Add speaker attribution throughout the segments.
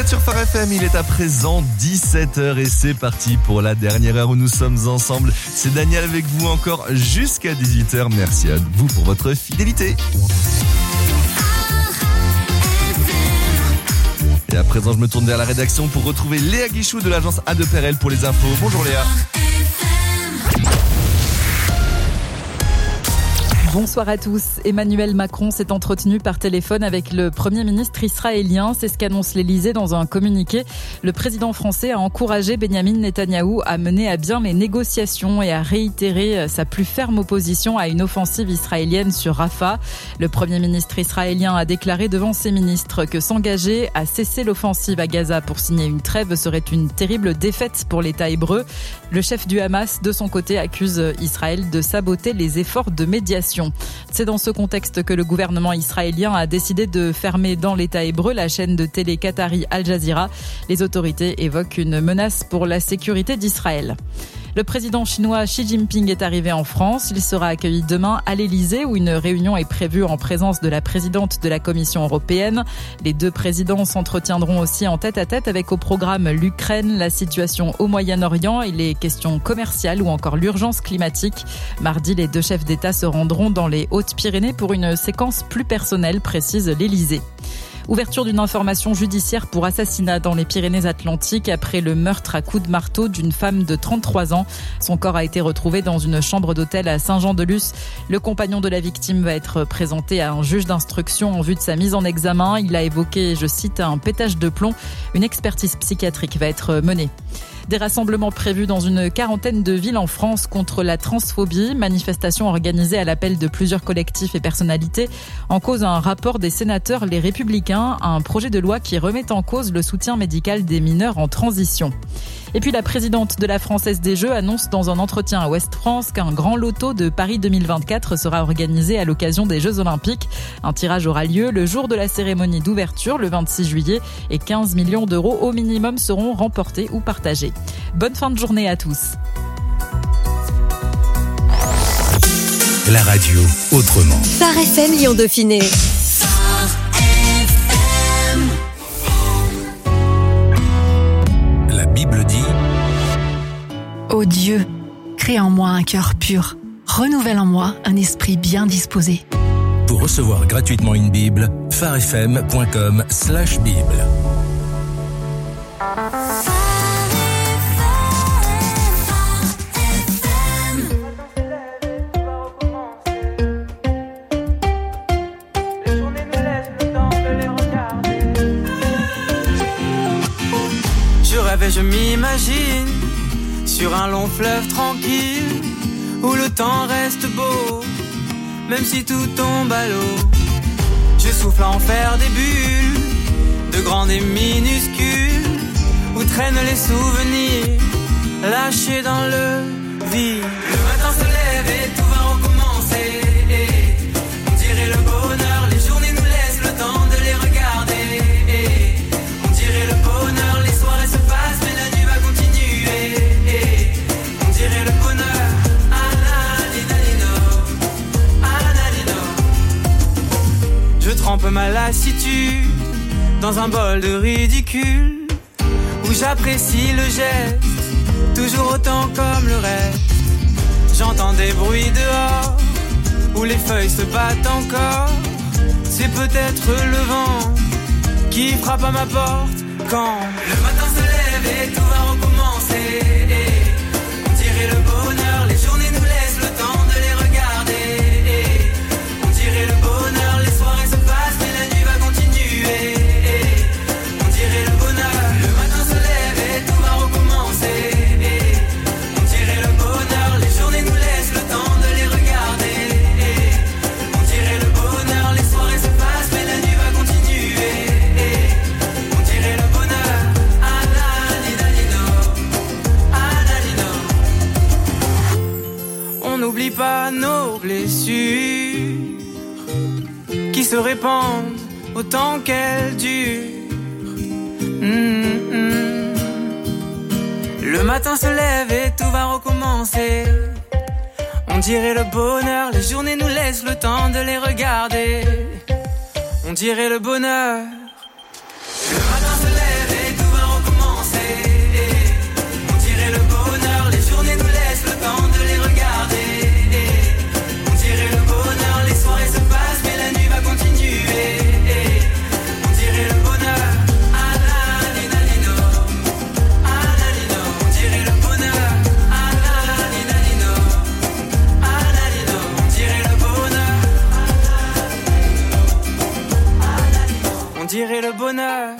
Speaker 1: sur Phare FM, il est à présent 17h et c'est parti pour la dernière heure où nous sommes ensemble. C'est Daniel avec vous encore jusqu'à 18h. Merci à vous pour votre fidélité. Et à présent, je me tourne vers la rédaction pour retrouver Léa Guichou de l'agence A2PRL pour les infos. Bonjour Léa.
Speaker 2: Bonsoir à tous. Emmanuel Macron s'est entretenu par téléphone avec le Premier ministre israélien. C'est ce qu'annonce l'Elysée dans un communiqué. Le président français a encouragé Benyamin Netanyahou à mener à bien les négociations et à réitérer sa plus ferme opposition à une offensive israélienne sur Rafah. Le Premier ministre israélien a déclaré devant ses ministres que s'engager à cesser l'offensive à Gaza pour signer une trêve serait une terrible défaite pour l'État hébreu. Le chef du Hamas, de son côté, accuse Israël de saboter les efforts de médiation. C'est dans ce contexte que le gouvernement israélien a décidé de fermer dans l'État hébreu la chaîne de télé qatari Al Jazeera. Les autorités évoquent une menace pour la sécurité d'Israël. Le président chinois Xi Jinping est arrivé en France. Il sera accueilli demain à l'Elysée où une réunion est prévue en présence de la présidente de la Commission européenne. Les deux présidents s'entretiendront aussi en tête-à-tête avec au programme l'Ukraine, la situation au Moyen-Orient et les questions commerciales ou encore l'urgence climatique. Mardi, les deux chefs d'État se rendront dans les Hautes-Pyrénées pour une séquence plus personnelle, précise l'Elysée. Ouverture d'une information judiciaire pour assassinat dans les Pyrénées-Atlantiques après le meurtre à coups de marteau d'une femme de 33 ans. Son corps a été retrouvé dans une chambre d'hôtel à Saint-Jean-de-Luz. Le compagnon de la victime va être présenté à un juge d'instruction en vue de sa mise en examen. Il a évoqué, je cite, un pétage de plomb. Une expertise psychiatrique va être menée. Des rassemblements prévus dans une quarantaine de villes en France contre la transphobie. Manifestations organisées à l'appel de plusieurs collectifs et personnalités. En cause, un rapport des sénateurs Les Républicains, un projet de loi qui remet en cause le soutien médical des mineurs en transition. Et puis la présidente de la Française des Jeux annonce dans un entretien à Ouest France qu'un grand loto de Paris 2024 sera organisé à l'occasion des Jeux Olympiques. Un tirage aura lieu le jour de la cérémonie d'ouverture, le 26 juillet, et 15 millions d'euros au minimum seront remportés ou partagés. Bonne fin de journée à tous.
Speaker 3: La radio autrement.
Speaker 4: Phare FM Lyon Dauphiné.
Speaker 3: La Bible dit:
Speaker 5: Ô Dieu, crée en moi un cœur pur, renouvelle en moi un esprit bien disposé.
Speaker 3: Pour recevoir gratuitement une Bible, pharefm.com/Bible.
Speaker 6: Je m'imagine sur un long fleuve tranquille où le temps reste beau, même si tout tombe à l'eau. Je souffle à en faire des bulles, de grandes et minuscules, où traînent les souvenirs lâchés dans le vide. Le matin se lève et tout va recommencer. On dirait le bonheur, les journées nous laissent le temps de les regarder. On dirait le bonheur, les soirées se passent, mais la nuit va continuer. On dirait le bonheur, je trempe ma lassitude dans un bol de ridicule, où j'apprécie le geste, toujours autant comme le reste. J'entends des bruits dehors, où les feuilles se battent encore. C'est peut-être le vent qui frappe à ma porte quand le matin se lève et tout va recommencer. On dirait le bonheur, les journées nous laissent le temps de les regarder. On dirait le bonheur, les soirées se passent, mais la nuit va continuer. On dirait le bonheur, le matin se lève et tout va recommencer. On dirait le bonheur, les journées nous laissent le temps de les regarder. On dirait le bonheur, les soirées se passent, mais la nuit va continuer. On dirait le bonheur, on n'oublie pas nos blessures qui se répandent autant qu'elles durent. Le matin se lève et tout va recommencer. On dirait le bonheur, les journées nous laissent le temps de les regarder. On dirait le bonheur. Le matin se lève et dirait le bonheur.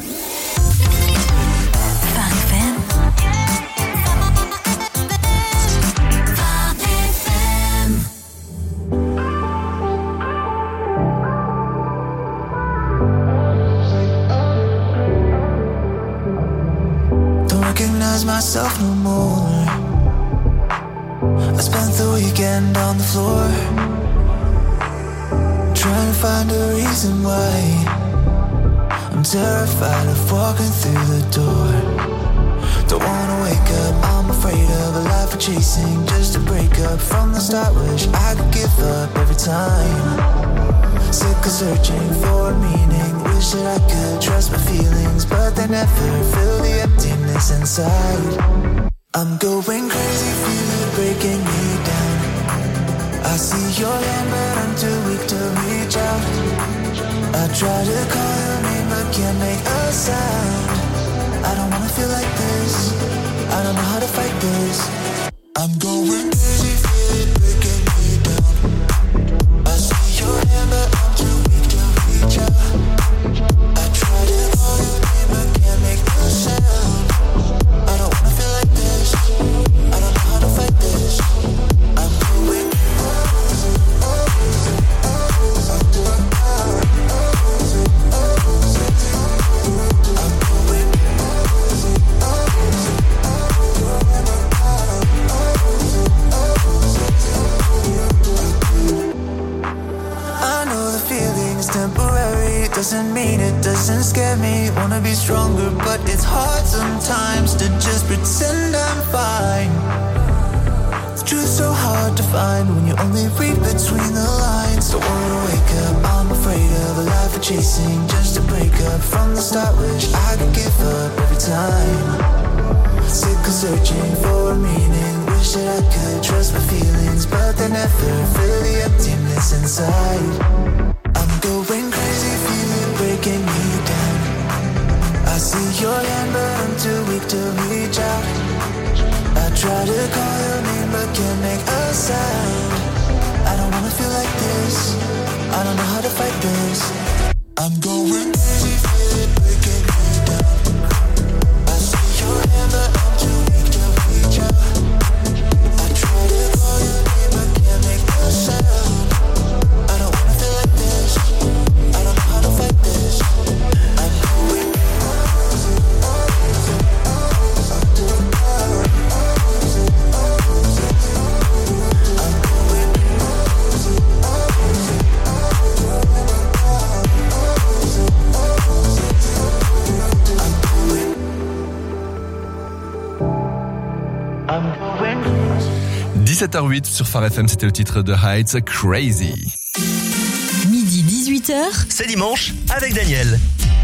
Speaker 4: Myself no more. I spent the weekend on the floor, trying to find a reason why I'm terrified of walking through the door. Don't wanna wake up, I'm afraid of a life of chasing just to break up from the start. Wish I could give up every time. Sick of searching for meaning. Wish that I could trust my feelings, but they never fill the emptiness inside. I'm going crazy, feel it breaking me down. I see your hand, but I'm too weak to reach out. I try to call your name, but can't make a sound. I don't wanna feel like this, I don't know how to fight this. I'm going crazy, feel it breaking me down. I see your hand, but I'm too weak to reach out. I try to call your name, but can't make a sound. I don't wanna feel like this, I don't know how to fight this. I'm going doesn't mean it doesn't scare me. Wanna be stronger, but it's hard sometimes to just pretend I'm fine. The truth's so hard to find when you only read between the lines. Don't wanna wake up, I'm afraid of a life of chasing just to break up from the start. Wish I could give up every time. Sick of searching for meaning. Wish that I could trust my feelings, but they never fill the emptiness inside. I'm going crazy, feel it breaking me down. I see your hand, but I'm too weak to reach out. I try to call your name, but can't make a sound. I don't wanna feel like this, I don't know how to fight this. I'm going crazy, feel it breaking me down. I see your hand, but I'm too weak to reach out. I try to call your name, but can't make a sound. I don't wanna feel like this, I don't know how to fight this. I'm going
Speaker 1: I'm going 17h08 sur Phare FM, c'était le titre de Heights, Crazy.
Speaker 7: Midi 18h,
Speaker 8: c'est dimanche avec Daniel.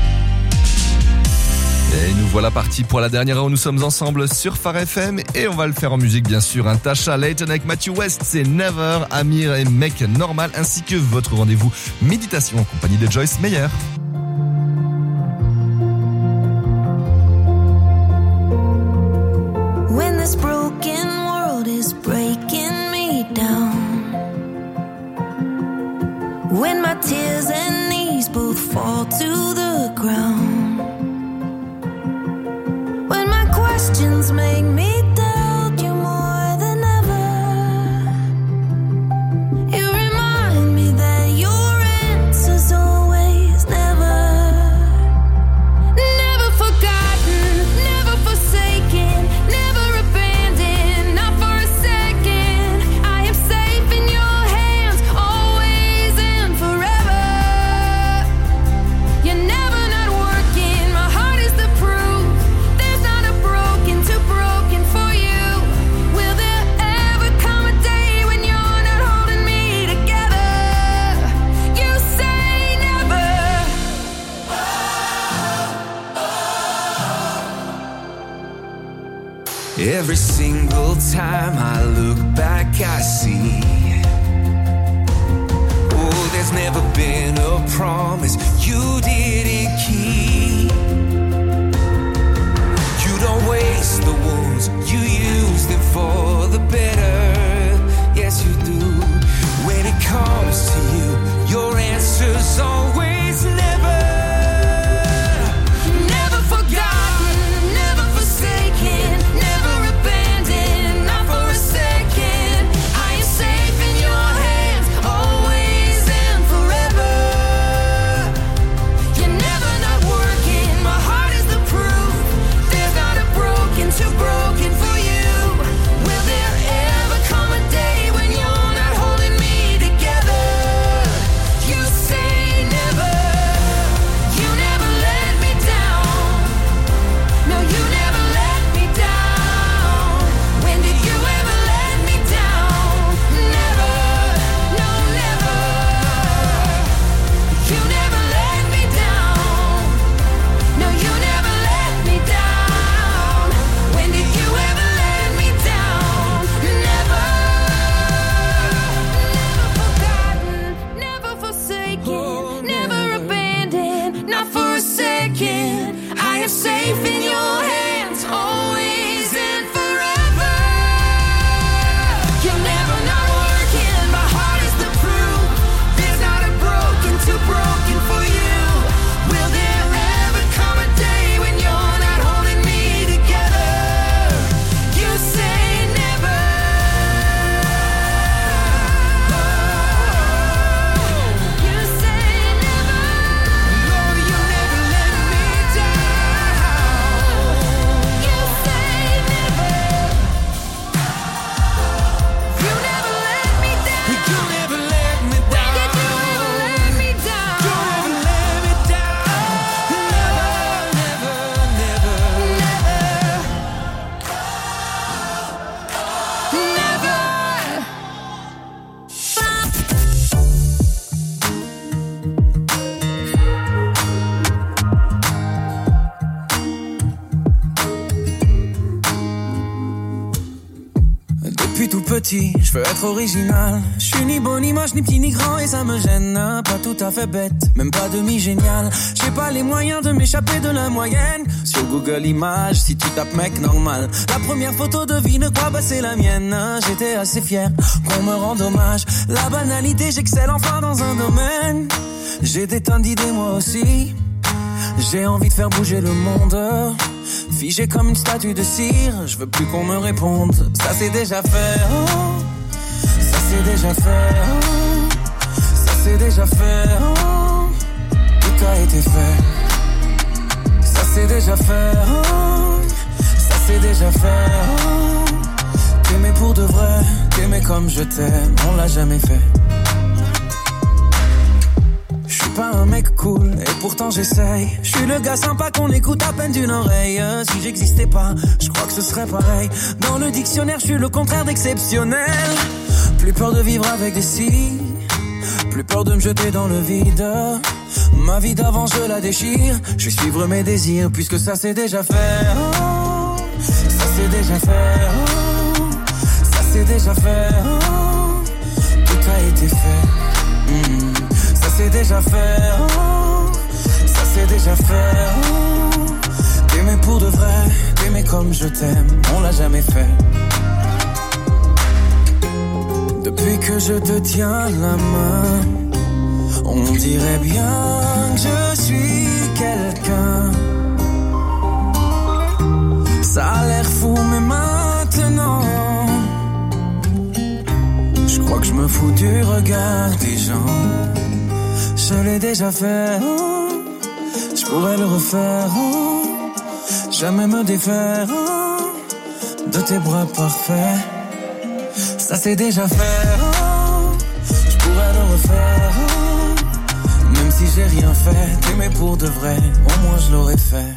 Speaker 1: Et nous voilà partis pour la dernière heure où nous sommes ensemble sur Phare FM et on va le faire en musique bien sûr. Tasha Layton avec Matthew West, c'est Never, Amir et Mec Normal ainsi que votre rendez-vous méditation en compagnie de Joyce Meyer.
Speaker 9: When this broken world is breaking me down, when my tears and knees both fall to the ground, when my questions make me doubt you more than ever, you remind me that your answer's always never. Never forgotten, never forsaken, never abandoned, not for a second. I am safe in your hands, always and forever. You're never not working, my heart is the proof. There's not a broken too broken for you. Will there ever come a day when you're not holding me together? You say never.
Speaker 6: Every single time I look back, I see. Oh, there's never been a promise you didn't keep. You don't waste the wounds, you use them for the better. Yes, you do. When it comes to you, your answer's always never. petit, je veux être original. Je suis ni beau, ni moche, ni petit, ni grand et ça me gêne. Pas tout à fait bête, même pas demi-génial. J'ai pas les moyens de m'échapper de la moyenne. Sur Google Images, si tu tapes mec normal, la première photo devine quoi, bah c'est la mienne. J'étais assez fier qu'on me rende hommage. La banalité, j'excelle enfin dans un domaine. J'ai des tonnes d'idées moi aussi. J'ai envie de faire bouger le monde. Figé comme une statue de cire, je veux plus qu'on me réponde. Ça c'est déjà fait, oh. Ça c'est déjà fait, oh. Ça c'est déjà fait, oh. Tout a été fait. Ça c'est déjà fait, oh. Ça c'est déjà fait, oh. T'aimer pour de vrai, t'aimer comme je t'aime, on l'a jamais fait. Je suis pas un mec cool et pourtant j'essaye. Je suis le gars sympa qu'on écoute à peine d'une oreille. Si j'existais pas, je crois que ce serait pareil. Dans le dictionnaire, je suis le contraire d'exceptionnel. Plus peur de vivre avec des si, plus peur de me jeter dans le vide. Ma vie d'avant je la déchire. Je vais suivre mes désirs puisque ça c'est déjà fait, oh. Ça c'est déjà fait, oh. Ça c'est déjà fait, oh. Tout a été fait, Ça c'est déjà fait, oh. Ça c'est déjà fait, oh. T'aimer pour de vrai, t'aimer comme je t'aime, on l'a jamais fait. Depuis que je te tiens la main, on dirait bien que je suis quelqu'un. Ça a l'air fou mais maintenant je crois que je me fous du regard des gens. Je l'ai déjà fait, oh. Je pourrais le refaire, oh. Jamais me défaire, oh. De tes bras parfaits. Ça c'est déjà fait, oh. Je pourrais le refaire, oh. Même si j'ai rien fait, t'aimer pour de vrai, au moins je l'aurais fait.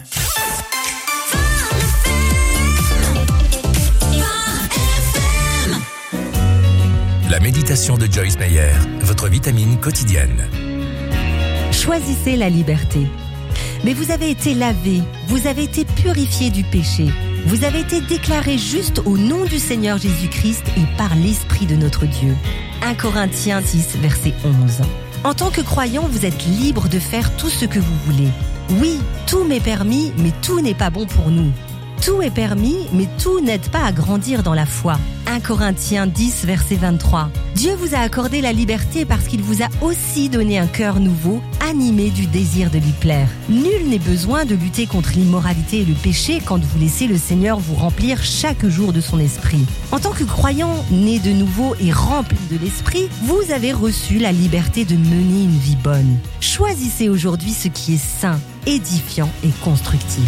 Speaker 3: La méditation de Joyce Meyer, votre vitamine quotidienne.
Speaker 10: Choisissez la liberté. Mais vous avez été lavé, vous avez été purifié du péché. Vous avez été déclaré juste au nom du Seigneur Jésus-Christ et par l'Esprit de notre Dieu. 1 Corinthiens 10, verset 11. En tant que croyant, vous êtes libre de faire tout ce que vous voulez. Oui, tout m'est permis, mais tout n'est pas bon pour nous. Tout est permis, mais tout n'aide pas à grandir dans la foi. 1 Corinthiens 10, verset 23. Dieu vous a accordé la liberté parce qu'il vous a aussi donné un cœur nouveau, animé du désir de lui plaire. Nul n'est besoin de lutter contre l'immoralité et le péché quand vous laissez le Seigneur vous remplir chaque jour de son esprit. En tant que croyant, né de nouveau et rempli de l'esprit, vous avez reçu la liberté de mener une vie bonne. Choisissez aujourd'hui ce qui est sain, édifiant et constructif.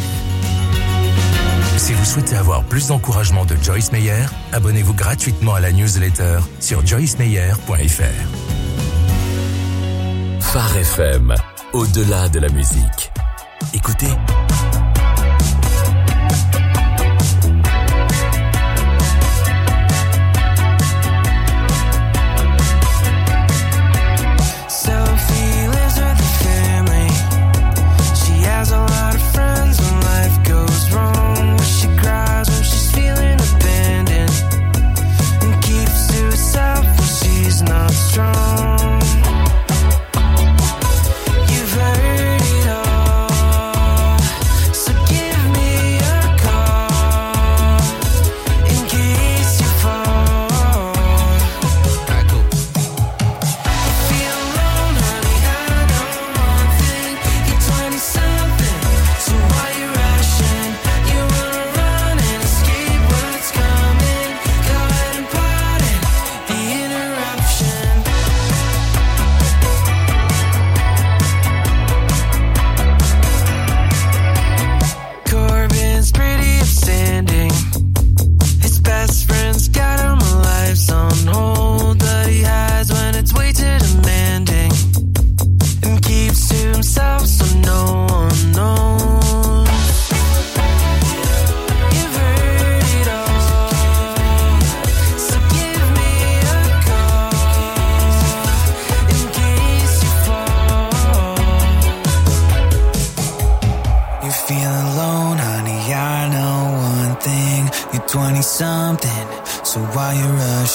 Speaker 3: Si vous souhaitez avoir plus d'encouragement de Joyce Meyer, abonnez-vous gratuitement à la newsletter sur joycemeyer.fr.
Speaker 11: Phare FM, au-delà de la musique. Écoutez.
Speaker 12: Not strong. You've heard it all.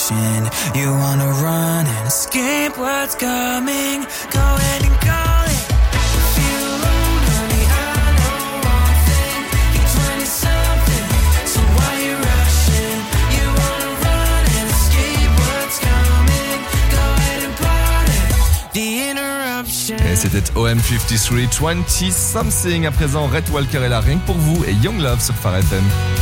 Speaker 12: eruption. You wanna run and escape what's coming. Go ahead and call it. If you alone, honey, I know one thing. You're 20-something, so why you rushing? You wanna run and escape what's coming. Go ahead and part it. The interruption.
Speaker 1: Et c'était OM53, 20-something. À présent, Rhett Walker est là, rien que pour vous, et Young Love sur Phare FM.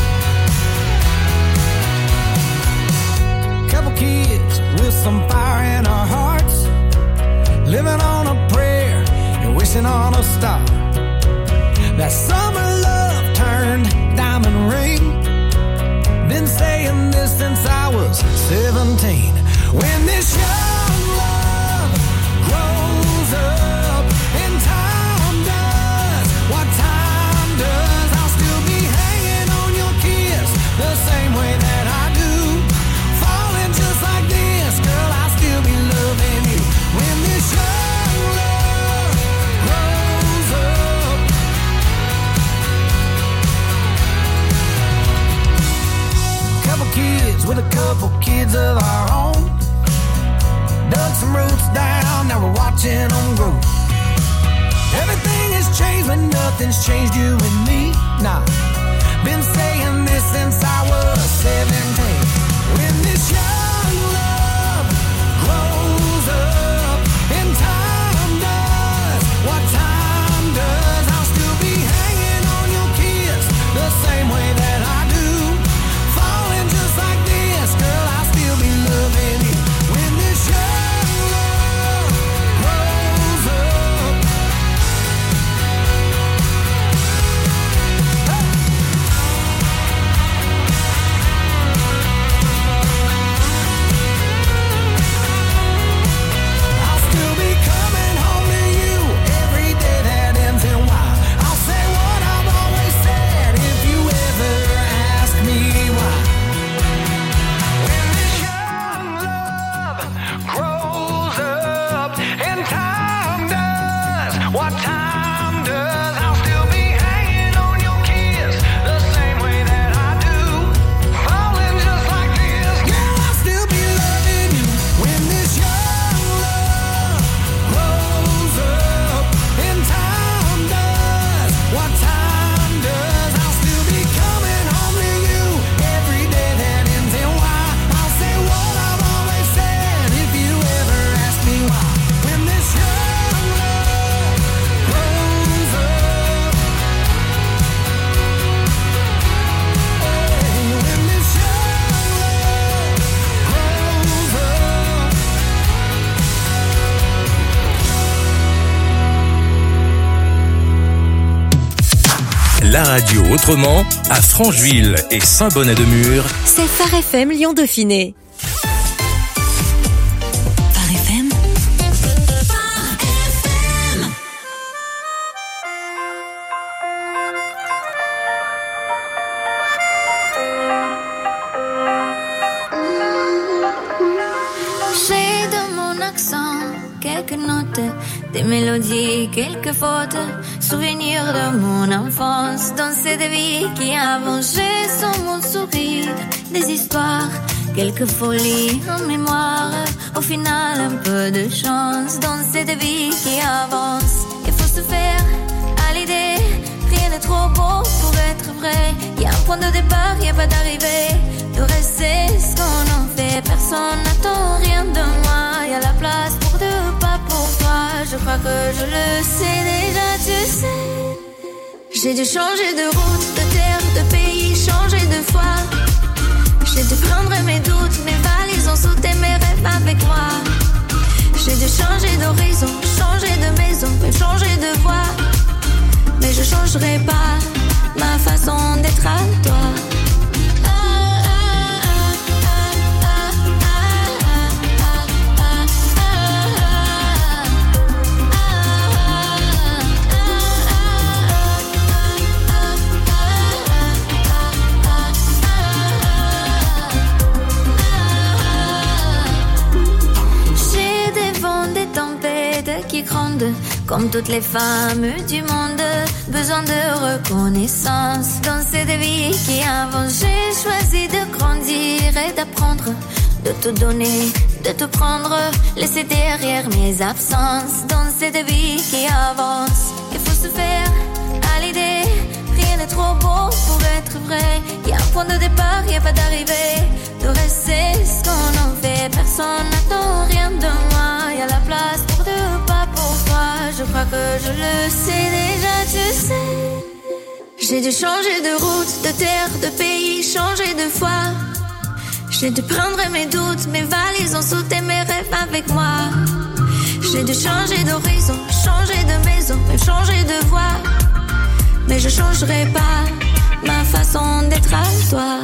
Speaker 13: Kids with some fire in our hearts, living on a prayer and wishing on a star. That summer love turned diamond ring. Been saying this since I was 17. When this young love grows up and time does what time does, I'll still be hanging on your kiss the same way that I do. Just like this, girl, I'll still be loving you when this young love grows up. Couple kids with a couple kids of our own. Dug some roots down, now we're watching them grow. Everything has changed, but nothing's changed you and me. Nah, been saying this since I was 17. When this young love grows up and time does what time does, I'll still be hanging on your kiss the same way that I do. Falling just like this, girl, I'll still be loving you when this young love grows up.
Speaker 3: La radio autrement, à Francheville et Saint-Bonnet-de-Mur.
Speaker 10: C'est Phare FM Lyon Dauphiné.
Speaker 7: Phare FM.
Speaker 9: J'ai de mon accent quelques notes, des mélodies, quelques fautes, souvenirs de mon enfance, dans cette vie qui avance. J'ai sans mon sourire des histoires, quelques folies en mémoire, au final un peu de chance dans cette vie qui avance. Il faut se faire à l'idée, rien n'est trop beau pour être vrai. Y a un point de départ, y a pas d'arrivée. Le reste c'est ce qu'on en fait. Personne n'attend rien de moi. Y a la place pour deux, pas pour toi. Je crois que je le sais déjà, tu sais. J'ai dû changer de route, de terre, de pays, changer de foi. J'ai dû prendre mes doutes, mes valises ont sauté mes rêves avec moi. J'ai dû changer d'horizon, changer de maison, même changer de voie. Mais je changerai pas ma façon d'être à toi. Qui gronde comme toutes les femmes du monde, besoin de reconnaissance dans cette vie qui avance. J'ai choisi de grandir et d'apprendre de tout donner, de tout prendre, laisser derrière mes absences. Dans cette vie qui avance, il faut se faire à l'idée. Rien n'est trop beau pour être vrai. Y'a un point de départ, y'a pas d'arrivée. De rester ce qu'on en fait. Personne n'attend rien de moi. Y'a la place pour deux pas pour toi. Je crois que je le sais déjà, tu sais. J'ai dû changer de route, de terre, de pays, changer de foi. J'ai dû prendre mes doutes, mes valises, ont sauté mes rêves avec moi. J'ai dû changer d'horizon, changer de maison, même changer de voix. Mais je changerai pas ma façon d'être à toi.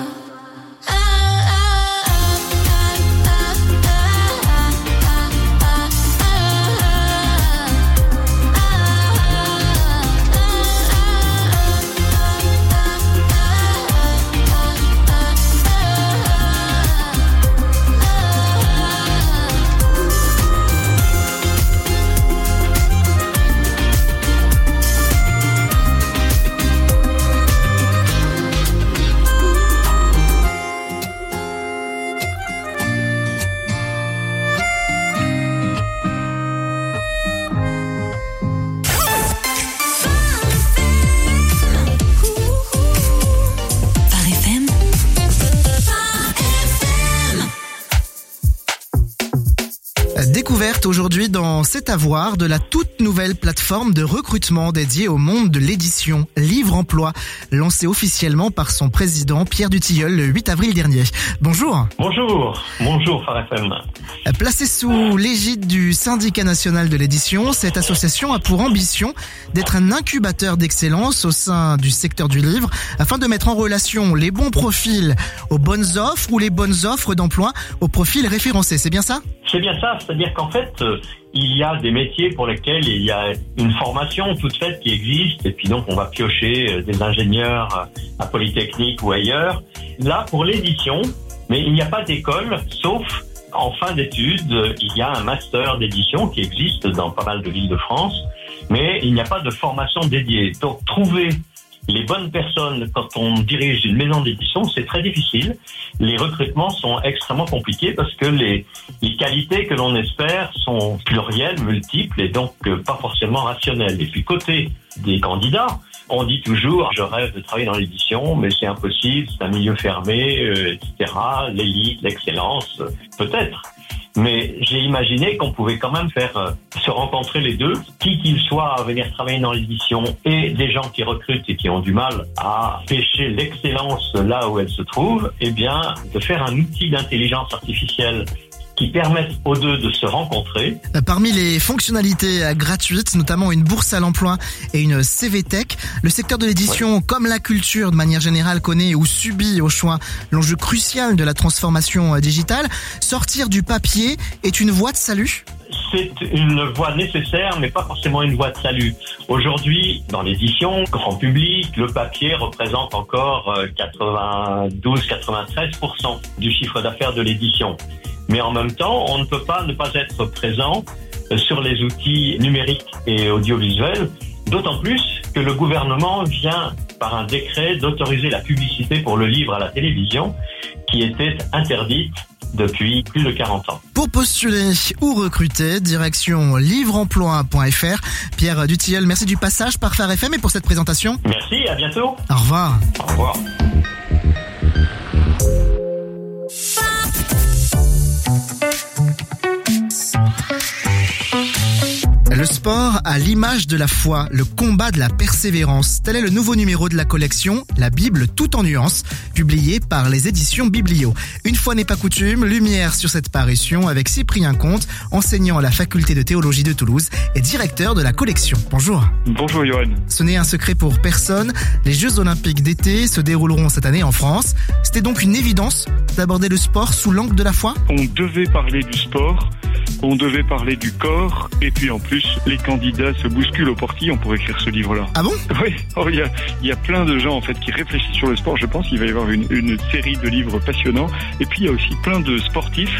Speaker 14: Découverte aujourd'hui dans C'est à voir de la toute nouvelle plateforme de recrutement dédiée au monde de l'édition Livre Emploi, lancée officiellement par son président Pierre Dutilleul le 8 avril dernier. Bonjour.
Speaker 15: Bonjour Phare FM.
Speaker 14: Placée sous l'égide du Syndicat national de l'édition, cette association a pour ambition d'être un incubateur d'excellence au sein du secteur du livre afin de mettre en relation les bons profils aux bonnes offres ou les bonnes offres d'emploi aux profils référencés. C'est bien ça ?
Speaker 15: C'est bien ça, c'est-à-dire qu'en fait, il y a des métiers pour lesquels il y a une formation toute faite qui existe, et puis donc on va piocher des ingénieurs à Polytechnique ou ailleurs. Là, pour l'édition, mais il n'y a pas d'école, sauf en fin d'études, il y a un master d'édition qui existe dans pas mal de villes de France, mais il n'y a pas de formation dédiée. Donc trouver les bonnes personnes quand on dirige une maison d'édition, c'est très difficile. Les recrutements sont extrêmement compliqués parce que les qualités que l'on espère sont plurielles, multiples et donc pas forcément rationnelles. Et puis côté des candidats, on dit toujours « je rêve de travailler dans l'édition, mais c'est impossible, c'est un milieu fermé, etc. L'élite, l'excellence, peut-être ». Mais j'ai imaginé qu'on pouvait quand même faire se rencontrer les deux, qui qu'ils soient à venir travailler dans l'édition et des gens qui recrutent et qui ont du mal à pêcher l'excellence là où elle se trouve, eh bien, de faire un outil d'intelligence artificielle qui permettent aux deux de se rencontrer.
Speaker 14: Parmi les fonctionnalités gratuites, notamment une bourse à l'emploi et une CVTech, le secteur de l'édition, comme la culture de manière générale, connaît ou subit au choix l'enjeu crucial de la transformation digitale. Sortir du papier est une voie de salut ?
Speaker 15: C'est une voie nécessaire, mais pas forcément une voie de salut. Aujourd'hui, dans l'édition, grand public, le papier représente encore 92-93% du chiffre d'affaires de l'édition. Mais en même temps, on ne peut pas ne pas être présent sur les outils numériques et audiovisuels, d'autant plus que le gouvernement vient, par un décret, d'autoriser la publicité pour le livre à la télévision, qui était interdite depuis plus de 40 ans.
Speaker 14: Pour postuler ou recruter, direction livreemploi.fr. Pierre Dutilleul, merci du passage par Phare FM et pour cette présentation.
Speaker 15: Merci, à bientôt.
Speaker 14: Au revoir.
Speaker 15: Au revoir.
Speaker 14: Le sport à l'image de la foi, le combat de la persévérance. Tel est le nouveau numéro de la collection La Bible tout en nuances, publié par les éditions Biblio. Une fois n'est pas coutume, lumière sur cette parution avec Cyprien Comte, enseignant à la faculté de théologie de Toulouse et directeur de la collection. Bonjour.
Speaker 16: Bonjour Johan.
Speaker 14: Ce n'est un secret pour personne, les Jeux Olympiques d'été se dérouleront cette année en France. C'était donc une évidence d'aborder le sport sous l'angle de la foi ?
Speaker 16: On devait parler du sport, on devait parler du corps, et puis en plus, les candidats se bousculent au portillon pour écrire ce livre-là.
Speaker 14: Ah bon ?
Speaker 16: Oui, il y a plein de gens en fait qui réfléchissent sur le sport. Je pense qu'il va y avoir une série de livres passionnants. Et puis il y a aussi plein de sportifs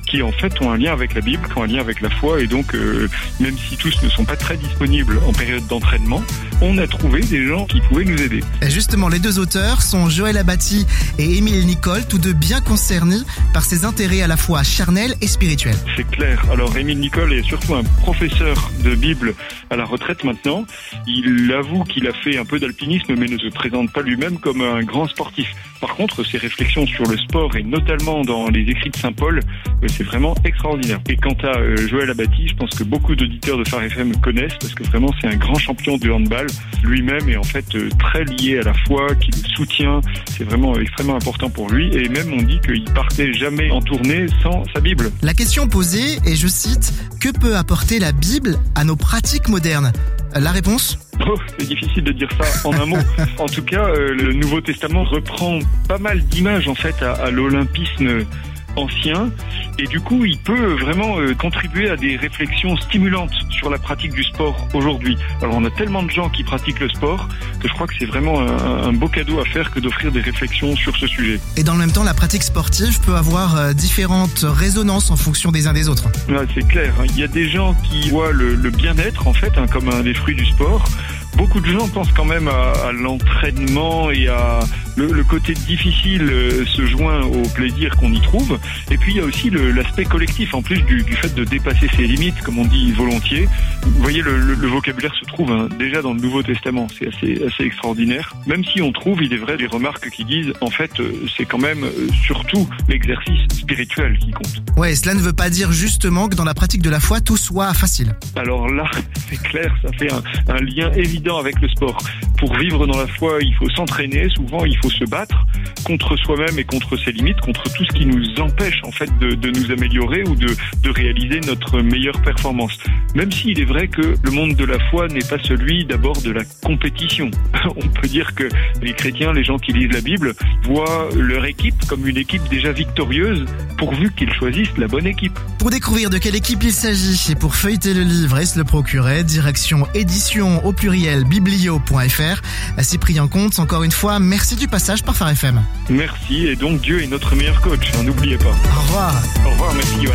Speaker 16: qui en fait ont un lien avec la Bible, qui ont un lien avec la foi, et donc même si tous ne sont pas très disponibles en période d'entraînement, on a trouvé des gens qui pouvaient nous aider.
Speaker 14: Et justement, les deux auteurs sont Joël Abati et Émile Nicole, tous deux bien concernés par ses intérêts à la fois charnels et spirituels.
Speaker 16: C'est clair. Alors Émile Nicole est surtout un professeur de Bible à la retraite maintenant. Il avoue qu'il a fait un peu d'alpinisme, mais ne se présente pas lui-même comme un grand sportif. Par contre, ses réflexions sur le sport, et notamment dans les écrits de Saint Paul, c'est vraiment extraordinaire. Et quant à Joël Abati, je pense que beaucoup d'auditeurs de Phare FM connaissent, parce que vraiment c'est un grand champion de handball. Lui-même est en fait très lié à la foi, qui le soutient. C'est vraiment extrêmement important pour lui. Et même on dit qu'il partait jamais en tournée sans sa Bible.
Speaker 14: La question posée est, je cite, « Que peut apporter la Bible à nos pratiques modernes ?» La réponse ?
Speaker 16: Oh, c'est difficile de dire ça en un mot. En tout cas, le Nouveau Testament reprend pas mal d'images en fait à l'olympisme ancien, et du coup il peut vraiment contribuer à des réflexions stimulantes sur la pratique du sport aujourd'hui. Alors on a tellement de gens qui pratiquent le sport que je crois que c'est vraiment un beau cadeau à faire que d'offrir des réflexions sur ce sujet.
Speaker 14: Et dans le même temps, la pratique sportive peut avoir différentes résonances en fonction des uns des autres.
Speaker 16: Ouais, c'est clair, hein. Il y a des gens qui voient le bien-être en fait comme un des fruits du sport. Beaucoup de gens pensent quand même à l'entraînement et à le côté difficile se joint au plaisir qu'on y trouve. Et puis il y a aussi l'aspect collectif, en plus du fait de dépasser ses limites, comme on dit volontiers. Vous voyez, le vocabulaire se trouve déjà dans le Nouveau Testament. C'est assez extraordinaire. Même si on trouve, il est vrai, des remarques qui disent, en fait, c'est quand même surtout l'exercice spirituel qui compte.
Speaker 14: Ouais, cela ne veut pas dire justement que dans la pratique de la foi, tout soit facile.
Speaker 16: Alors là, c'est clair, ça fait un lien évident avec le sport. Pour vivre dans la foi, il faut s'entraîner, souvent il faut se battre contre soi-même et contre ses limites, contre tout ce qui nous empêche en fait de nous améliorer ou de réaliser notre meilleure performance. Même s'il est vrai que le monde de la foi n'est pas celui d'abord de la compétition. On peut dire que les chrétiens, les gens qui lisent la Bible, voient leur équipe comme une équipe déjà victorieuse, pourvu qu'ils choisissent la bonne équipe.
Speaker 14: Pour découvrir de quelle équipe il s'agit et pour feuilleter le livre et se le procurer, direction édition au pluriel biblio.fr. Cyprien Comte, encore une fois, merci du passage par Phare FM.
Speaker 16: Merci, et donc Dieu est notre meilleur coach, n'oubliez pas.
Speaker 14: Au revoir.
Speaker 16: Au revoir, merci Johan.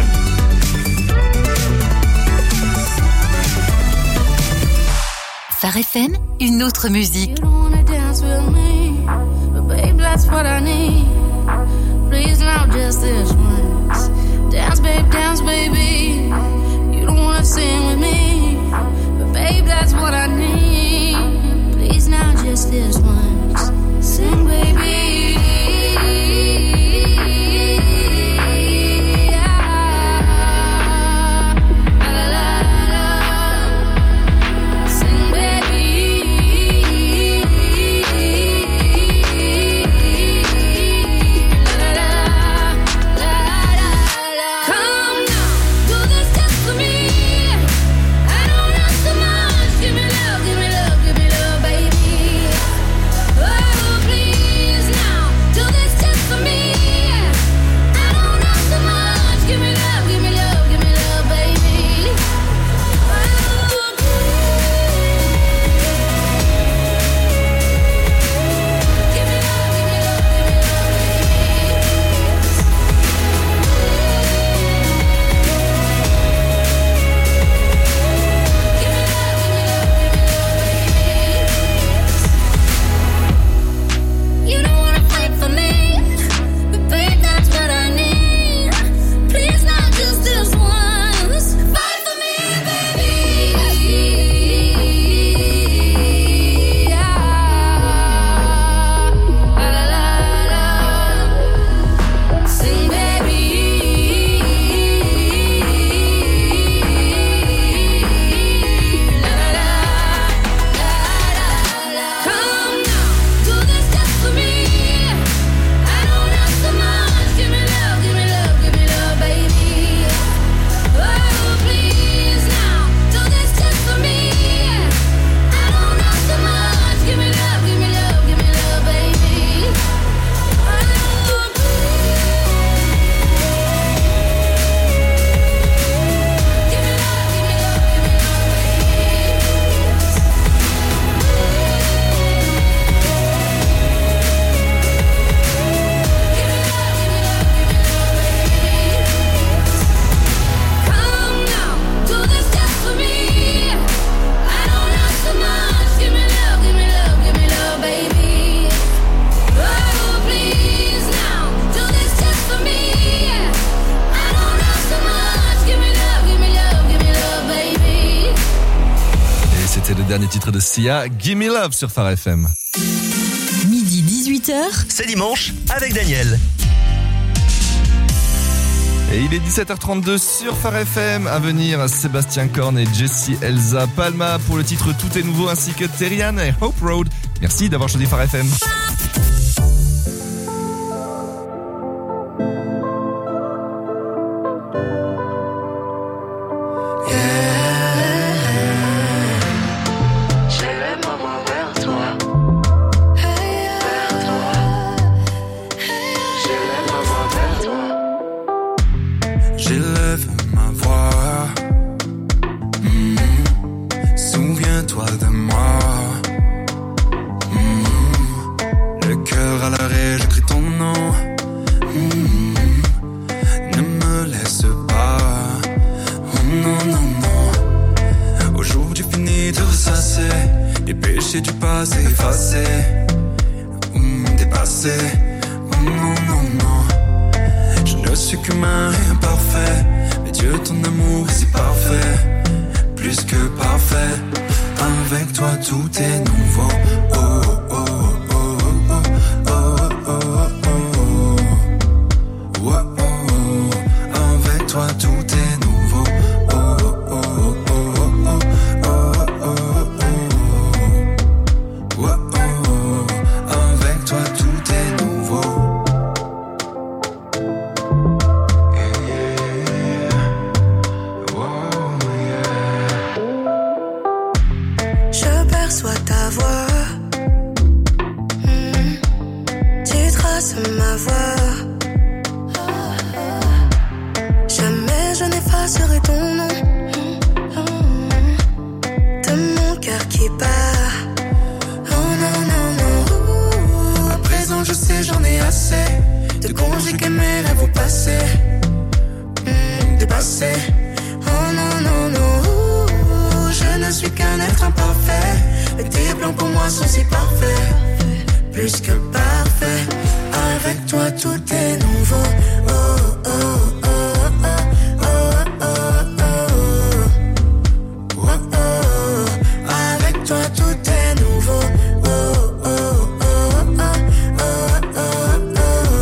Speaker 7: Phare FM, une autre musique.
Speaker 9: You don't wanna dance with me, but babe, that's what I need. Please now, just this once. Dance, baby. You don't wanna sing with me, but babe, that's what I need. Please now, just this once. Sing, baby. Come now, do this just for me.
Speaker 1: C'était le dernier titre de Sia, Gimme Love sur Phare FM.
Speaker 7: Midi 18h.
Speaker 8: C'est dimanche avec Daniel.
Speaker 1: Et il est 17h32 sur Phare FM. À venir, Sébastien Korn et Jessie Elsa Palma pour le titre Tout est nouveau, ainsi que Terrian et Hope Road. Merci d'avoir choisi Phare FM.
Speaker 17: J'élève ma voix. Souviens-toi de moi. Le cœur à l'arrêt, j'écris ton nom. Ne me laisse pas. Oh non, non, non. Aujourd'hui fini de ressasser les péchés du passé effacés. Dépassés. Oh non, non, non. Je ne suis qu'humain et imparfait. Mais Dieu, ton amour est si parfait. Plus que parfait. Avec toi tout est nouveau. Oh, oh, oh, oh, oh, oh, oh, oh, oh, oh. Avec toi tout est nouveau. Oh, oh, oh, oh, oh, oh, oh, oh, oh. Avec toi tout est nouveau.
Speaker 9: Je perçois ta voix. Tu traces ma voix. Jamais je n'effacerai ton nom. De mon cœur qui bat. Oh non, non, non. À présent je sais, j'en ai assez de conjuguer mes rêves au passé. Dépassé. Oh non, non, non. Je ne suis qu'un être imparfait. Mais tes plans pour moi sont si parfaits. Plus que parfait. Avec toi tout est nouveau. Oh, oh, oh, oh, oh, oh, oh, oh, oh. Avec toi tout est nouveau. Oh, oh, oh, oh, oh, oh,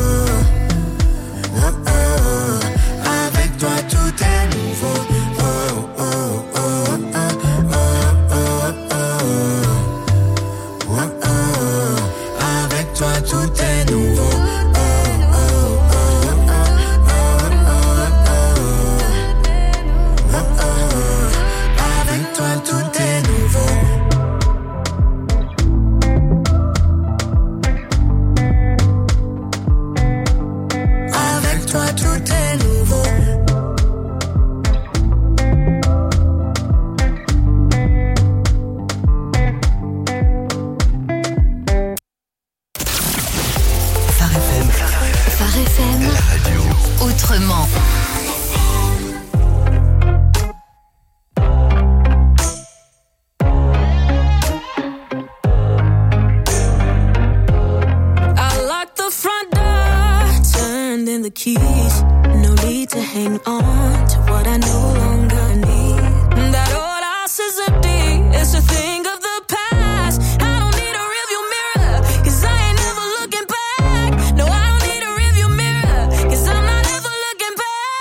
Speaker 9: oh, oh. Avec toi tout est nouveau. Oh, oh, oh, oh, oh, oh, oh, oh. Avec toi tout est nouveau. Avec toi tout est nouveau. Avec toi tout est nouveau.
Speaker 8: Phare FM.
Speaker 7: Phare FM.
Speaker 8: La radio.
Speaker 7: Autrement.
Speaker 12: I locked the front door, turned in the keys. No need to hang on to what I no longer need. That old house is empty, it's a thing of the past. I don't need a rearview mirror, 'cause I ain't never looking back. No, I don't need a rearview mirror, 'cause I'm not ever looking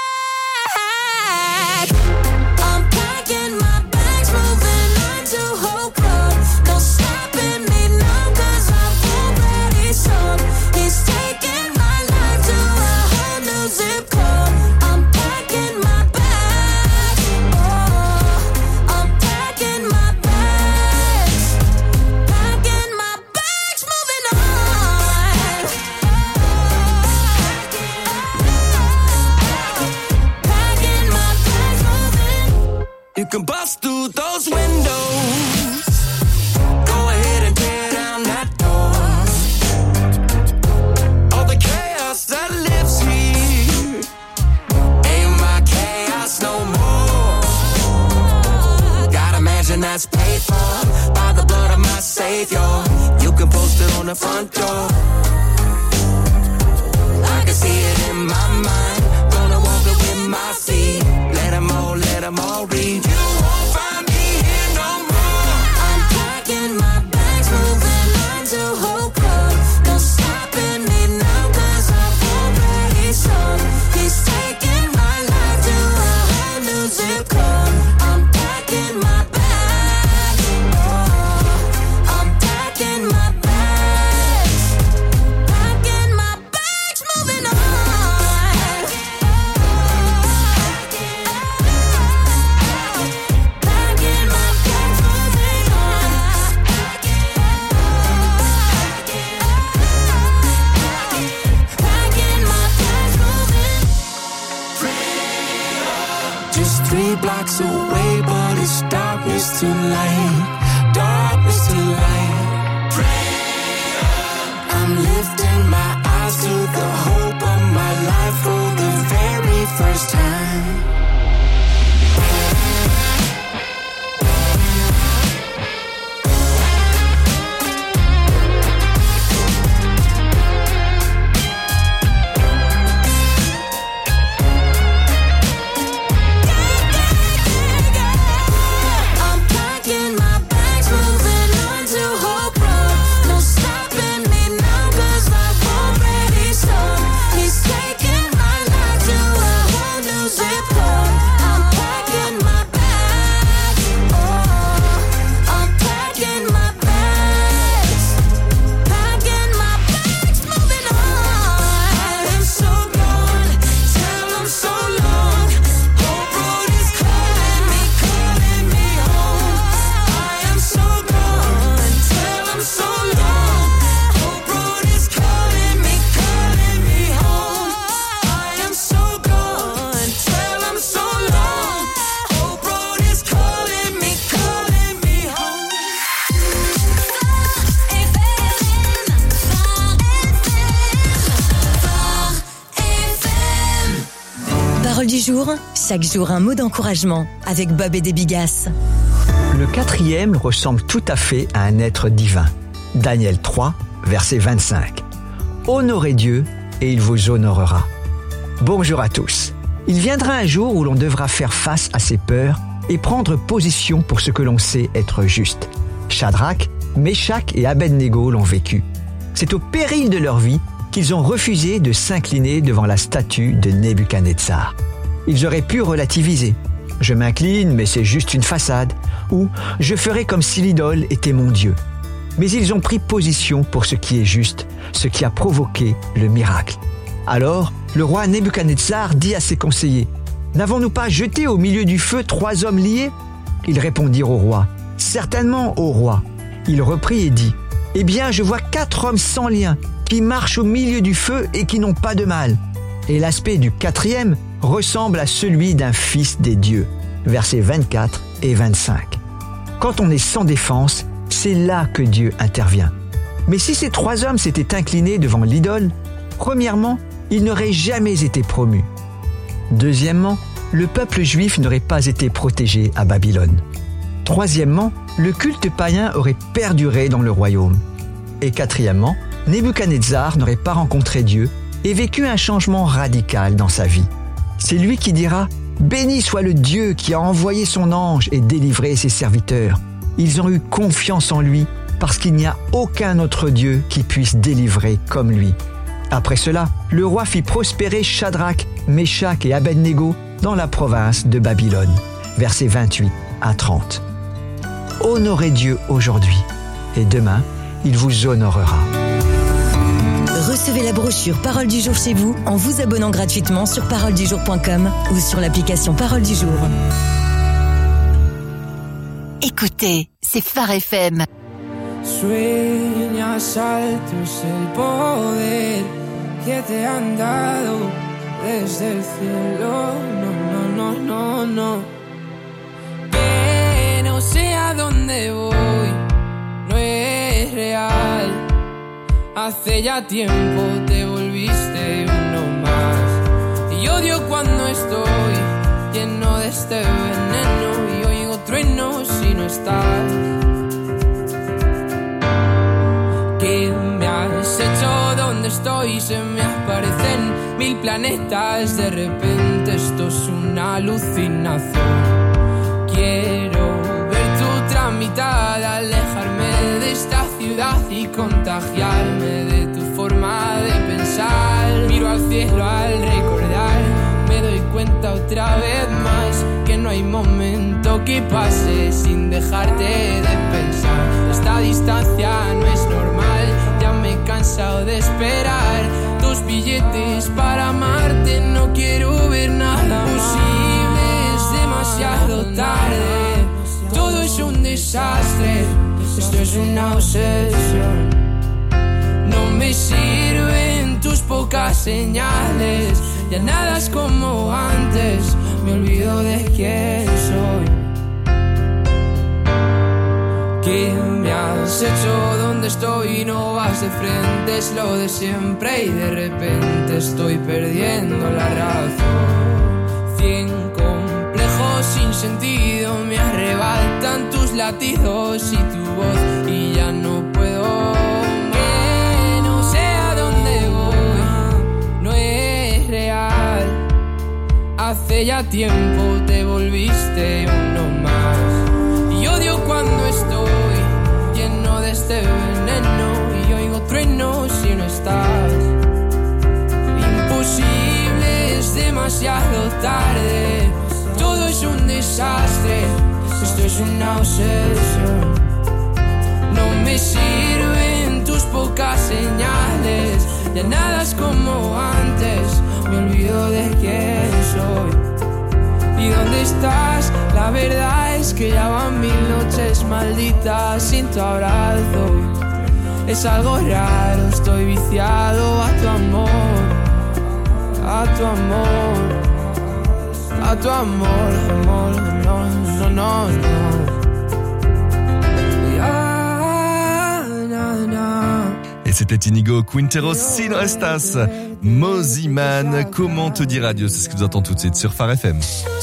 Speaker 12: back. I'm packing my bags, moving on to Hope Road. No stopping me now, 'cause I've already sold. He's taking my life to a whole new zip code. I'm packing my bags. Oh, I'm packing my bags. Packing my bags, moving on. Packing my bags, moving.
Speaker 17: You can bust through those windows. Go ahead and tear down that door. All the chaos that lives here ain't my chaos no more. Got a mansion that's paid for by the blood of my Savior. You can post it on the front door. I can see it in my mind. Gonna walk it with my feet. Let 'em all read. You won't find me here no more.
Speaker 12: darkness to light, darkness to light. I'm lifting my eyes to the hope of my life for the very first time.
Speaker 18: Chaque jour, un mot d'encouragement avec Bob et des Bigasses.
Speaker 19: Le 4e ressemble tout à fait à un être divin. Daniel 3, verset 25. Honorez Dieu et il vous honorera. Bonjour à tous. Il viendra un jour où l'on devra faire face à ses peurs et prendre position pour ce que l'on sait être juste. Shadrach, Meshach et Abednego l'ont vécu. C'est au péril de leur vie qu'ils ont refusé de s'incliner devant la statue de Nebuchadnezzar. Ils auraient pu relativiser. Je m'incline, mais c'est juste une façade. Ou je ferai comme si l'idole était mon Dieu. Mais ils ont pris position pour ce qui est juste, ce qui a provoqué le miracle. Alors, le roi Nebuchadnezzar dit à ses conseillers, « N'avons-nous pas jeté au milieu du feu 3 hommes liés ?» Ils répondirent au roi, « Certainement, ô roi. » Il reprit et dit, « Eh bien, je vois 4 hommes sans lien, qui marchent au milieu du feu et qui n'ont pas de mal. » Et l'aspect du 4e ressemble à celui d'un fils des dieux. Versets 24 et 25. Quand on est sans défense, c'est là que Dieu intervient. Mais si ces 3 hommes s'étaient inclinés devant l'idole, premièrement, ils n'auraient jamais été promus. Deuxièmement, le peuple juif n'aurait pas été protégé à Babylone. Troisièmement, le culte païen aurait perduré dans le royaume. Et quatrièmement, Nebuchadnezzar n'aurait pas rencontré Dieu et vécu un changement radical dans sa vie. C'est lui qui dira « Béni soit le Dieu qui a envoyé son ange et délivré ses serviteurs. Ils ont eu confiance en lui parce qu'il n'y a aucun autre Dieu qui puisse délivrer comme lui. » Après cela, le roi fit prospérer Shadrach, Meshach et Abednego dans la province de Babylone. Versets 28 à 30. Honorez Dieu aujourd'hui et demain, il vous honorera.
Speaker 18: Recevez la brochure Parole du jour chez vous en vous abonnant gratuitement sur paroledujour.com ou sur l'application Parole du jour.
Speaker 7: Écoutez, c'est Phare FM.
Speaker 6: Sueñas altos el poder que te han dado desde el cielo. No, no, no, no, no. Que no sé a dónde voy, no es real. Hace ya tiempo te volviste uno más. Y odio cuando estoy lleno de este veneno y oigo truenos si no estás. ¿Qué me has hecho? ¿Dónde estoy? Se me aparecen 1000 planetas. De repente esto es una alucinación. Quiero ver tu tramitada, alejarme de esta ciudad y contagiarme de tu forma de pensar. Miro al cielo al recordar, me doy cuenta otra vez más que no hay momento que pase sin dejarte de pensar. Esta distancia no es normal, ya me he cansado de esperar tus billetes para amarte. No quiero ver nada posible, es demasiado tarde. Todo es un desastre, esto es una obsesión. No me sirven tus pocas señales, ya nada es como antes, me olvido de quién soy.
Speaker 12: ¿Qué me has hecho? ¿Dónde estoy? No vas de frente, es lo de siempre y de repente estoy perdiendo la razón. 100 complejos sin sentido me arrebatan tus latidos y tu voz y ya no puedo. Que no sé a dónde voy, no es real. Hace ya tiempo te volviste uno más. Y odio cuando estoy lleno de este veneno y oigo truenos si no estás. Imposible, es demasiado tarde. Todo es un desastre, esto es una obsesión. No me sirven tus pocas señales, ya nada es como antes, me olvido de quién soy. ¿Y dónde estás? La verdad es que ya van 1000 noches malditas sin tu abrazo. Es algo raro, estoy viciado a tu amor, a tu amor, a tu amor, amor, no, no, no, no.
Speaker 1: Et c'était Inigo Quinteros Sin Restas, Moziman, comment te dire adieu, c'est ce que vous entendez tout de suite sur Phare FM.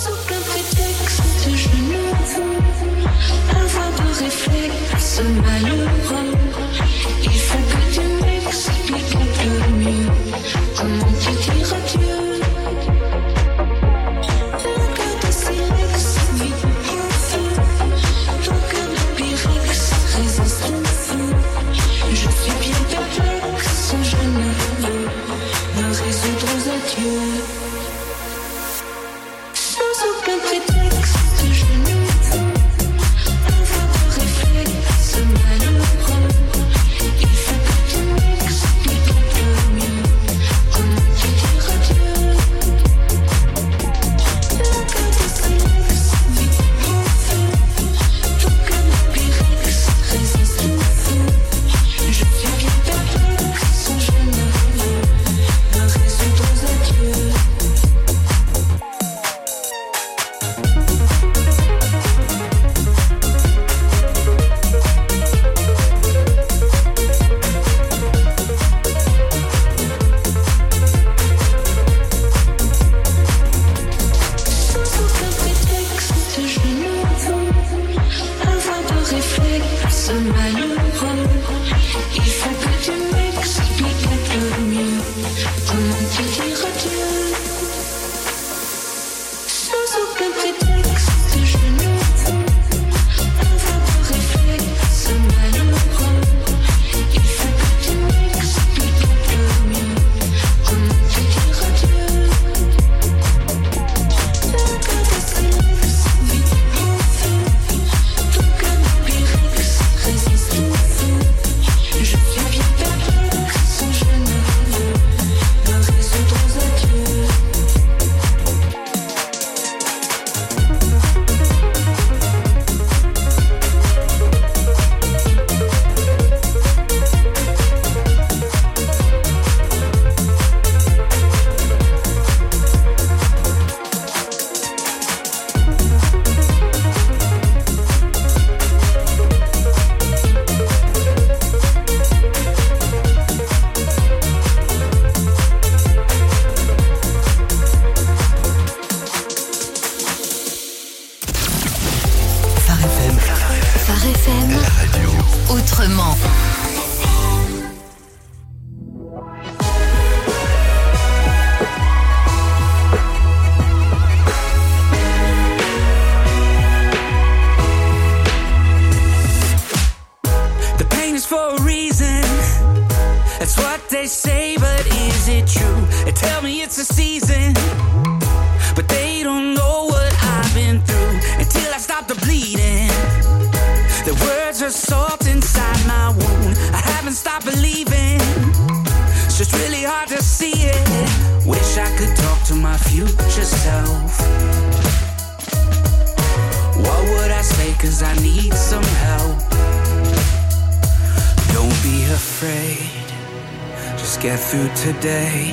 Speaker 12: Today,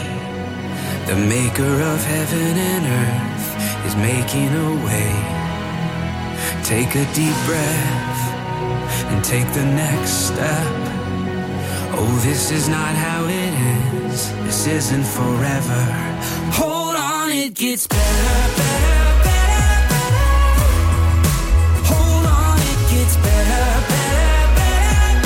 Speaker 12: the maker of heaven and earth is making a way. Take a deep breath and take the next step. Oh, this is not how it is. This isn't forever. Hold on, it gets better, better, better, better. Hold on, it gets better, better, better,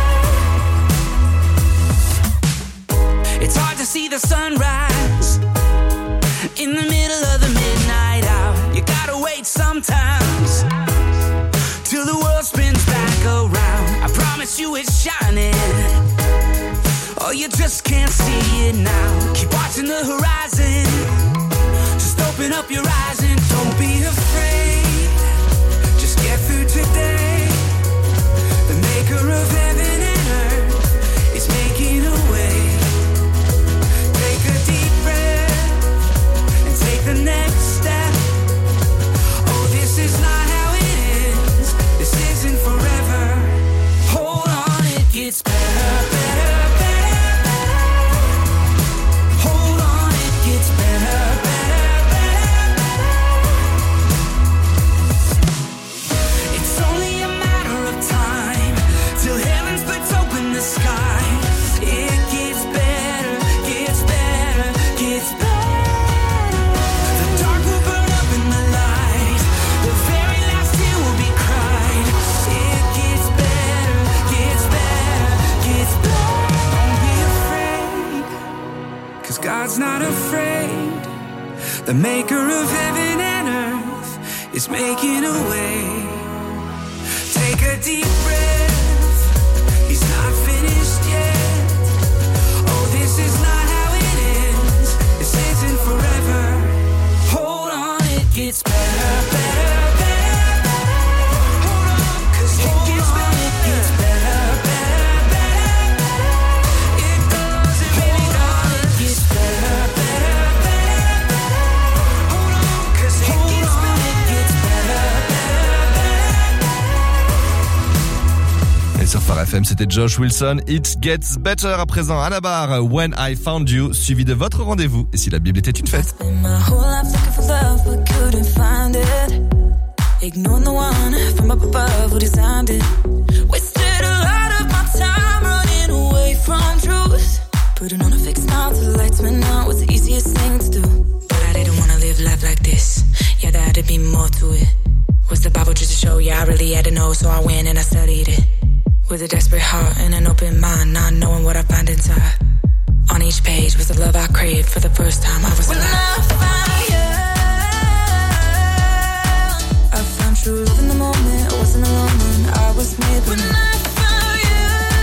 Speaker 12: better. It's hard to see the sunrise in the middle of the midnight hour. You gotta wait sometimes till the world spins back around. I promise you it's shining. Oh, you just can't see it now. Keep watching the horizon. Just open up your eyes and don't be afraid. Just get through today. The maker of heaven and earth is making a way. Take a deep breath and take the next step. Oh, this is not how it is. This isn't forever. Hold on, it gets better, better. God's not afraid. The maker of heaven and earth is making a way. Take a deep breath. He's not finished yet. Oh, this is not how it is. This isn't forever. Hold on, it gets better, better, better, better. Hold on, 'cause it gets better, it gets better, better, better, better. It goes, it really does, it gets better, better, better, better. Hold on, 'cause it gets better, it gets better, better.
Speaker 1: Et sur Phare FM, c'était Josh Wilson, It Gets Better. À présent, à la barre, When I Found You, suivi de votre rendez-vous. Et si la Bible était une fête?
Speaker 9: My whole life looking for love, but couldn't find it. Ignoring the one from up above who designed it. Wasted a lot of my time running away from truth. Putting on a fake smile till the lights went out was the easiest thing to do. But I didn't wanna live life like this. Yeah, there had to be more to it. Was the Bible just a show? Yeah, I really had to know, so I went and I studied it. With a desperate heart and an open mind, not knowing what I find inside. On each page was the love I craved for the first time I was alive. When I found you, I found true love in the moment. I wasn't alone and I was made. When I found you,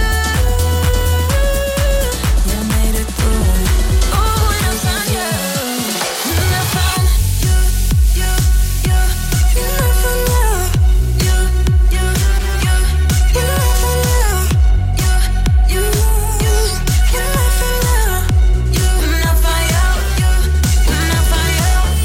Speaker 9: yeah, I made it through. Oh, when I found you, when I found you, you, you, when I found you, you, you, you, when I found you, you, you, you, when I found you, when I found you, when I found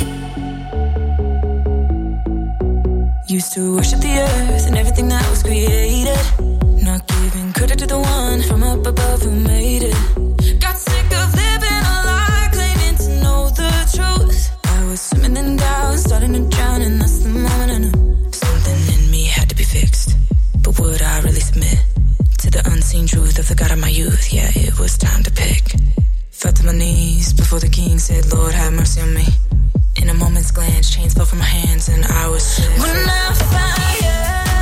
Speaker 9: you. Used to worship the earth and everything that was created. Not giving credit to the one from up above who made it. Got sick of living a lie, claiming to know the truth. I was swimming in doubt, starting to drown, and that's the moment I knew something in me had to be fixed. But would I really submit to the unseen truth of the God of my youth? Yeah, it was time to pick. Fell to my knees before the king said, Lord, have mercy on me. In a moment's glance, chains fell from my hands and I was sick. When I found you,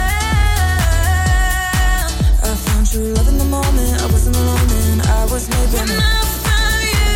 Speaker 9: I found true love in the moment. I wasn't alone and I was made better. When I found you,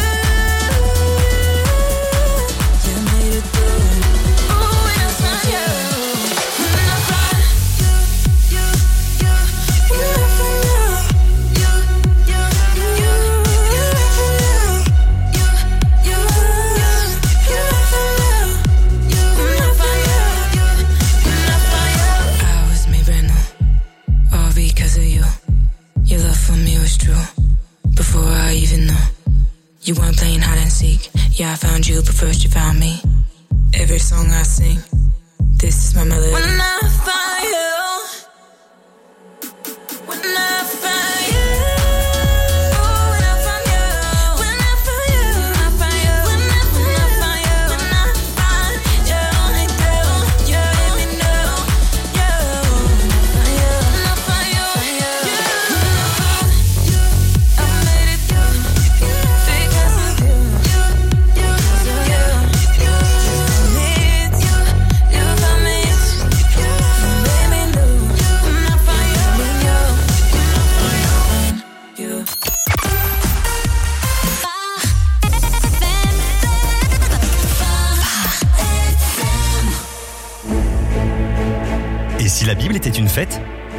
Speaker 9: yeah, I made it through. Oh, when I found you, when I found you, you, you, when I found you, you, you, you, when I found you, you, you, you, when I found you, when I found you, I was made brand new, all because of you. Your love for me was true, before I even knew. You weren't playing hide and seek. Yeah, I found you, but first you found me. Every song I sing, this is my melody. When I found you, when I found you, oh, when I found you, when I found you, when I found you, when I found you, when I found you, you let me know, you, when I found you, when I found you,
Speaker 8: c'est une fête?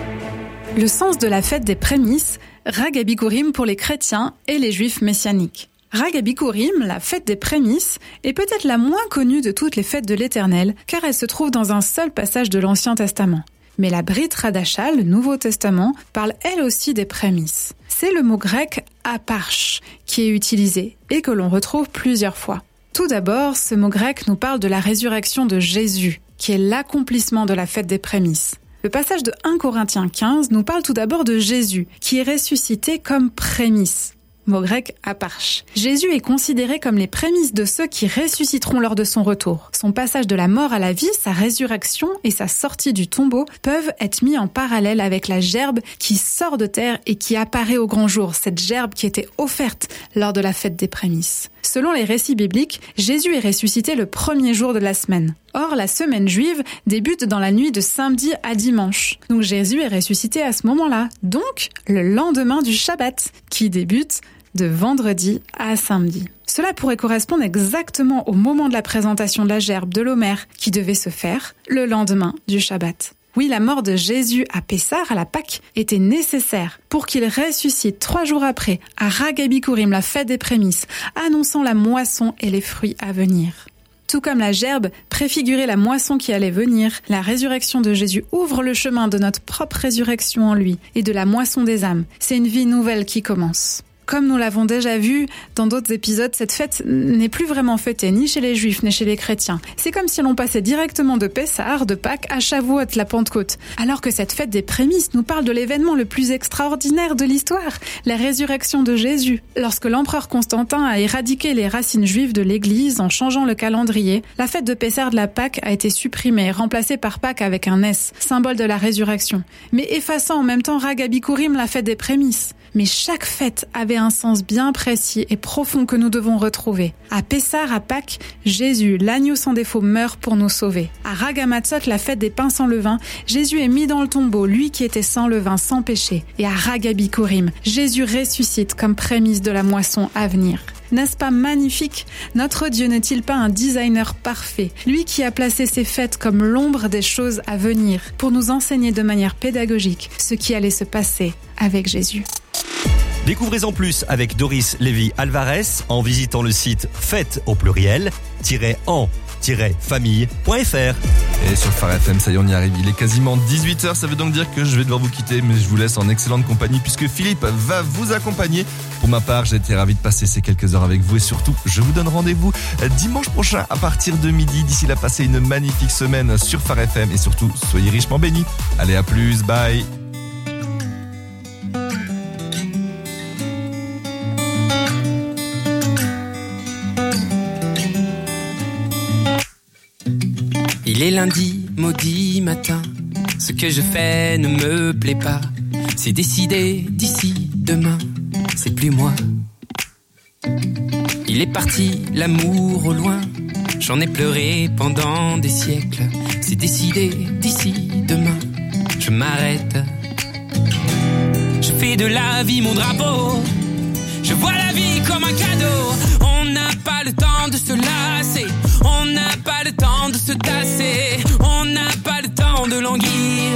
Speaker 20: Le sens de la fête des prémices, Chag HaBikurim pour les chrétiens et les juifs messianiques. Chag HaBikurim, la fête des prémices, est peut-être la moins connue de toutes les fêtes de l'Éternel, car elle se trouve dans un seul passage de l'Ancien Testament. Mais la Brit Hadasha, le Nouveau Testament, parle elle aussi des prémices. C'est le mot grec aparsh qui est utilisé et que l'on retrouve plusieurs fois. Tout d'abord, ce mot grec nous parle de la résurrection de Jésus, qui est l'accomplissement de la fête des prémices. Le passage de 1 Corinthiens 15 nous parle tout d'abord de Jésus, qui est ressuscité comme prémisse. Mot grec aparsh. Jésus est considéré comme les prémices de ceux qui ressusciteront lors de son retour. Son passage de la mort à la vie, sa résurrection et sa sortie du tombeau peuvent être mis en parallèle avec la gerbe qui sort de terre et qui apparaît au grand jour, cette gerbe qui était offerte lors de la fête des prémices. Selon les récits bibliques, Jésus est ressuscité le premier jour de la semaine. Or, la semaine juive débute dans la nuit de samedi à dimanche. Donc Jésus est ressuscité à ce moment-là, donc le lendemain du Shabbat, qui débute de vendredi à samedi. Cela pourrait correspondre exactement au moment de la présentation de la gerbe de l'Omer qui devait se faire le lendemain du Shabbat. Oui, la mort de Jésus à Pessah, à la Pâque, était nécessaire pour qu'il ressuscite 3 jours après, à Chag HaBikurim, la fête des prémices, annonçant la moisson et les fruits à venir. Tout comme la gerbe préfigurait la moisson qui allait venir, la résurrection de Jésus ouvre le chemin de notre propre résurrection en lui et de la moisson des âmes. C'est une vie nouvelle qui commence. Comme nous l'avons déjà vu dans d'autres épisodes, cette fête n'est plus vraiment fêtée ni chez les Juifs ni chez les chrétiens. C'est comme si l'on passait directement de Pessah, de Pâques, à Shavuot, la Pentecôte. Alors que cette fête des prémices nous parle de l'événement le plus extraordinaire de l'histoire, la résurrection de Jésus. Lorsque l'empereur Constantin a éradiqué les racines juives de l'Église en changeant le calendrier, la fête de Pessah de la Pâque a été supprimée, remplacée par Pâques avec un S, symbole de la résurrection, mais effaçant en même temps Chag HaBikurim, la fête des prémices. Mais chaque fête avait un sens bien précis et profond que nous devons retrouver. À Pessah, à Pâques, Jésus, l'agneau sans défaut, meurt pour nous sauver. À Chag HaMatzot, la fête des pains sans levain, Jésus est mis dans le tombeau, lui qui était sans levain, sans péché. Et à Chag HaBikurim, Jésus ressuscite comme prémisse de la moisson à venir. N'est-ce pas magnifique? Notre Dieu n'est-il pas un designer parfait? Lui qui a placé ces fêtes comme l'ombre des choses à venir pour nous enseigner de manière pédagogique ce qui allait se passer avec Jésus.
Speaker 8: Découvrez-en plus avec Doris Lévy-Alvarez en visitant le site fête au pluriel-en-famille.fr.
Speaker 1: Et sur Phare FM, ça y est, on y arrive. Il est quasiment 18h, ça veut donc dire que je vais devoir vous quitter, mais je vous laisse en excellente compagnie puisque Philippe va vous accompagner. Pour ma part, j'ai été ravi de passer ces quelques heures avec vous et surtout, je vous donne rendez-vous dimanche prochain à partir de midi. D'ici là, passez une magnifique semaine sur Phare FM et surtout, soyez richement bénis. Allez, à plus, bye.
Speaker 6: Il est lundi, maudit matin. Ce que je fais ne me plaît pas. C'est décidé d'ici demain. C'est plus moi. Il est parti, l'amour au loin. J'en ai pleuré pendant des siècles. C'est décidé d'ici demain. Je m'arrête. Je fais de la vie mon drapeau. Je vois la vie comme un cadeau. On n'a pas le temps de se lasser. On n'a pas le temps de se tasser. On n'a pas le temps de languir.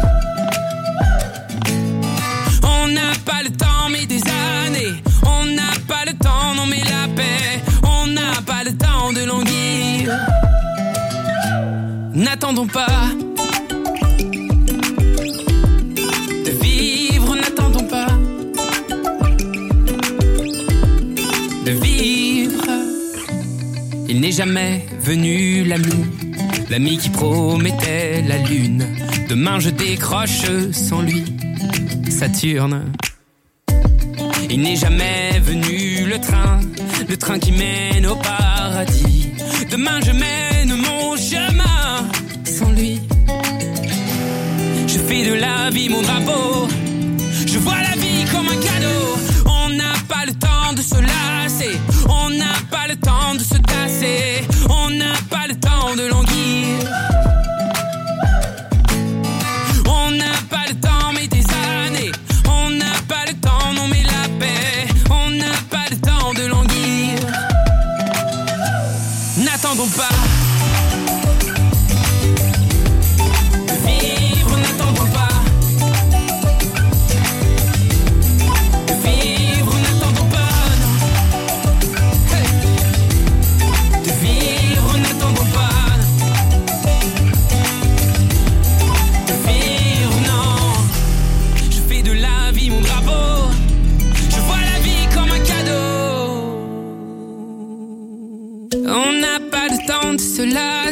Speaker 6: On n'a pas le temps mais des années. On n'a pas le temps, non mais la paix. On n'a pas le temps de languir. N'attendons pas de vivre, n'attendons pas de vivre. Il n'est jamais venu l'ami qui promettait la lune. Demain je décroche sans lui Saturne. Il n'est jamais venu le train qui mène au paradis. Demain je mène mon chemin sans lui. Je fais de la vie mon drapeau. Je vois la vie comme un cadeau. On n'a pas le temps de se lasser. On n'a pas le temps de se tasser. On n'a pas le temps de languir. On n'a pas le temps mais des années. On n'a pas le temps, non mais la paix. On n'a pas le temps de languir. N'attendons pas de vivre, n'attendons pas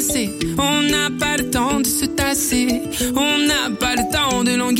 Speaker 12: passé. On n'a pas le temps de se tasser. On n'a pas le temps de languir.